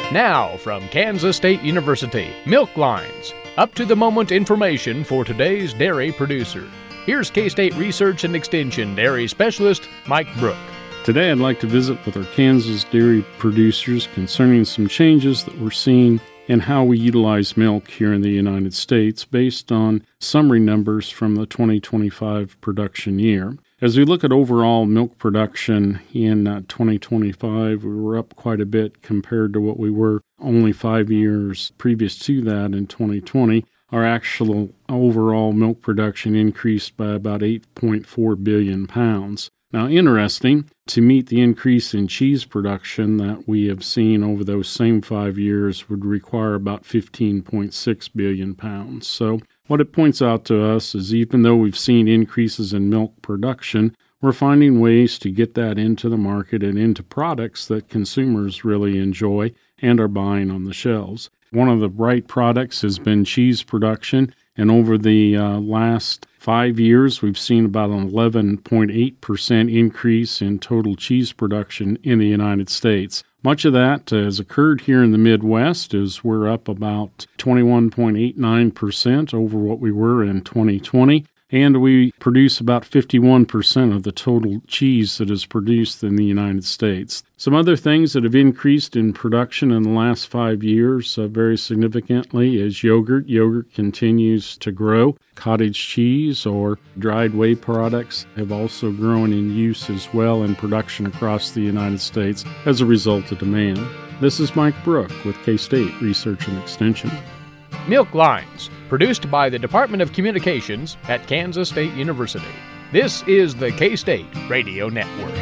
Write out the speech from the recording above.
Now, from Kansas State University, Milk Lines, up-to-the-moment information for today's dairy producer. Here's K-State Research and Extension Dairy Specialist Mike Brook. Today I'd like to visit with our Kansas dairy producers concerning some changes that we're seeing in how we utilize milk here in the United States based on summary numbers from the 2025 production year. As we look at overall milk production in 2025, we were up quite a bit compared to what we were only 5 years previous to that in 2020. Our actual overall milk production increased by about 8.4 billion pounds. Now, interesting, to meet the increase in cheese production that we have seen over those same 5 years would require about 15.6 billion pounds. So what it points out to us is even though we've seen increases in milk production, we're finding ways to get that into the market and into products that consumers really enjoy and are buying on the shelves. One of the bright products has been cheese production, and over the last 5 years, we've seen about an 11.8% increase in total cheese production in the United States. Much of that has occurred here in the Midwest, as we're up about 21.89% over what we were in 2020. And we produce about 51% of the total cheese that is produced in the United States. Some other things that have increased in production in the last 5 years very significantly is yogurt. Yogurt continues to grow. Cottage cheese or dried whey products have also grown in use as well in production across the United States as a result of demand. This is Mike Brook with K-State Research and Extension. Milk Lines, produced by the Department of Communications at Kansas State University. This is the K-State Radio Network.